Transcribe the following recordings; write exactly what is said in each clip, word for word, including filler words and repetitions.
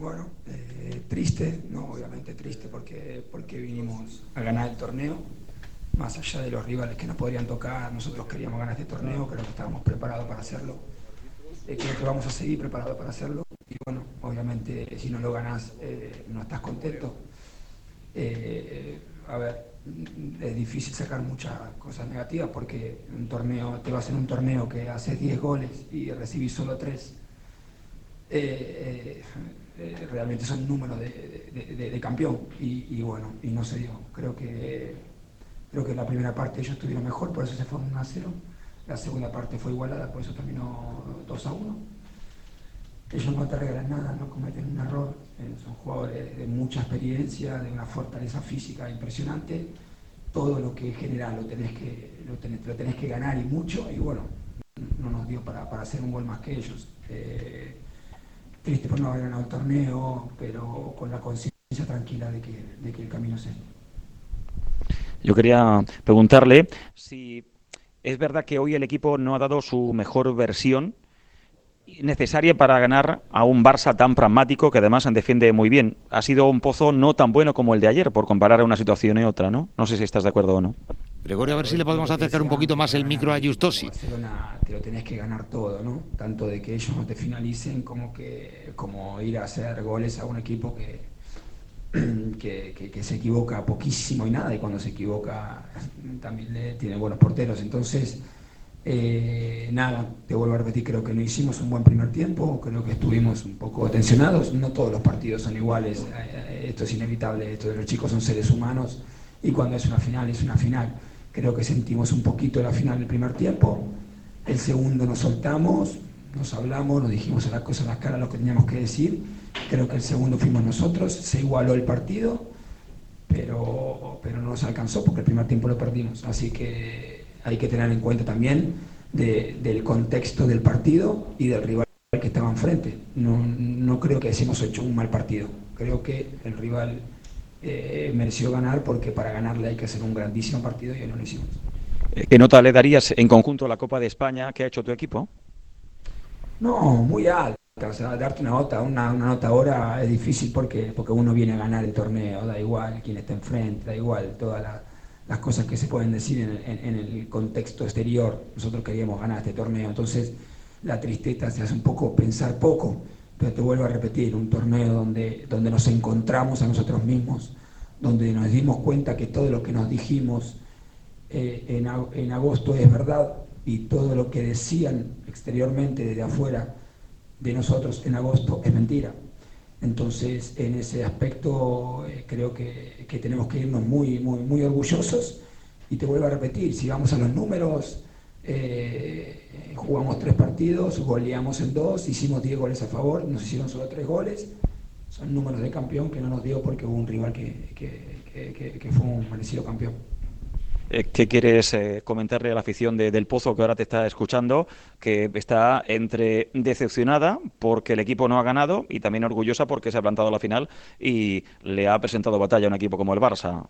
Bueno, eh, triste, no, obviamente triste porque, porque vinimos a ganar el torneo, más allá de los rivales que nos podrían tocar, nosotros queríamos ganar este torneo, creo que estábamos preparados para hacerlo, eh, creo que vamos a seguir preparados para hacerlo, y bueno, obviamente si no lo ganás eh, no estás contento. Eh, a ver, es difícil sacar muchas cosas negativas porque un torneo, te vas en un torneo que haces diez goles y recibís solo tres. Eh, eh, eh, realmente son números de, de, de, de campeón y, y, bueno, y no se dio. Creo que, creo que la primera parte ellos estuvieron mejor, por eso se fue uno a cero. La segunda parte fue igualada, por eso terminó dos a uno. Ellos no te regalan nada, no cometen un error, eh, son jugadores de mucha experiencia, de una fortaleza física impresionante. Todo lo que genera lo tenés que, lo tenés, lo tenés que ganar y mucho, y bueno, no nos dio para, para hacer un gol más que ellos. Eh, triste por no haber ganado el torneo, pero con la conciencia tranquila de que, de que el camino es este. Yo quería preguntarle si es verdad que hoy el equipo no ha dado su mejor versión necesaria para ganar a un Barça tan pragmático que además defiende muy bien. Ha sido un Pozo no tan bueno como el de ayer, por comparar una situación y otra, ¿no? No sé si estás de acuerdo o no. Gregorio, a ver si le Lo podemos que te acercar un decía poquito antes, más para el ganar micro un a equipo como Justosi. Barcelona te lo tenés que ganar todo, ¿no? Tanto de que ellos no te finalicen como que como ir a hacer goles a un equipo que, que, que, que se equivoca poquísimo y nada, y cuando se equivoca también le, tiene buenos porteros. Entonces, eh, nada, te vuelvo a repetir, creo que no hicimos un buen primer tiempo, creo que estuvimos un poco tensionados, no todos los partidos son iguales, eh, esto es inevitable, esto de los chicos son seres humanos y cuando es una final es una final. Creo que sentimos un poquito la final del primer tiempo, el segundo nos soltamos, nos hablamos, nos dijimos a las cosas a las caras lo que teníamos que decir, creo que el segundo fuimos nosotros, se igualó el partido, pero, pero no nos alcanzó porque el primer tiempo lo perdimos, así que hay que tener en cuenta también de, del contexto del partido y del rival que estaba enfrente. No, no creo que hemos hecho un mal partido, creo que el rival eh, mereció ganar porque para ganarle hay que hacer un grandísimo partido y hoy no lo hicimos. ¿Qué nota le darías en conjunto a la Copa de España que ha hecho tu equipo? No, muy alta. O sea, darte una nota, una, una nota ahora es difícil porque, porque uno viene a ganar el torneo, da igual quién está enfrente, da igual todas la, las cosas que se pueden decir en el, en, en el contexto exterior. Nosotros queríamos ganar este torneo, entonces la tristeza se hace un poco pensar poco, pero te vuelvo a repetir, un torneo donde, donde nos encontramos a nosotros mismos, donde nos dimos cuenta que todo lo que nos dijimos eh, en, en agosto es verdad y todo lo que decían exteriormente desde afuera de nosotros en agosto es mentira. Entonces, en ese aspecto eh, creo que, que tenemos que irnos muy, muy, muy orgullosos y te vuelvo a repetir, si vamos a los números, eh, jugamos tres partidos, goleamos en dos, hicimos diez goles a favor, nos hicieron solo tres goles, son números de campeón que no nos dio porque hubo un rival que, que, que, que, que fue un merecido campeón. Eh, ¿Qué quieres eh, comentarle a la afición de, del Pozo que ahora te está escuchando, que está entre decepcionada porque el equipo no ha ganado y también orgullosa porque se ha plantado a la final y le ha presentado batalla a un equipo como el Barça?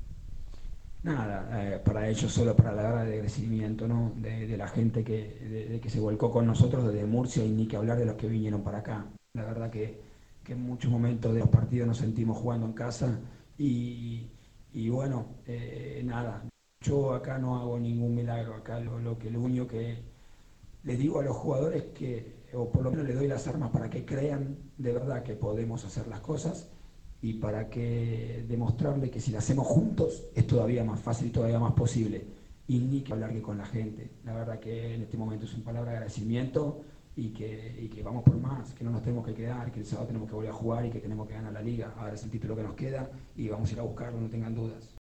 Nada, eh, para ellos solo para la hora de agradecimiento, ¿no? De, de la gente que, de, de que se volcó con nosotros desde Murcia y ni que hablar de los que vinieron para acá. La verdad que, que en muchos momentos de los partidos nos sentimos jugando en casa y, y bueno, eh, nada, yo acá no hago ningún milagro, acá lo, lo que lo único que le digo a los jugadores que, o por lo menos les doy las armas para que crean de verdad que podemos hacer las cosas y para que demostrarle que si lo hacemos juntos es todavía más fácil y todavía más posible. Y ni que hablar que con la gente. La verdad que en este momento es una palabra de agradecimiento y que, y que vamos por más, que no nos tenemos que quedar, que el sábado tenemos que volver a jugar y que tenemos que ganar la liga. Ahora es el título que nos queda y vamos a ir a buscarlo, no tengan dudas.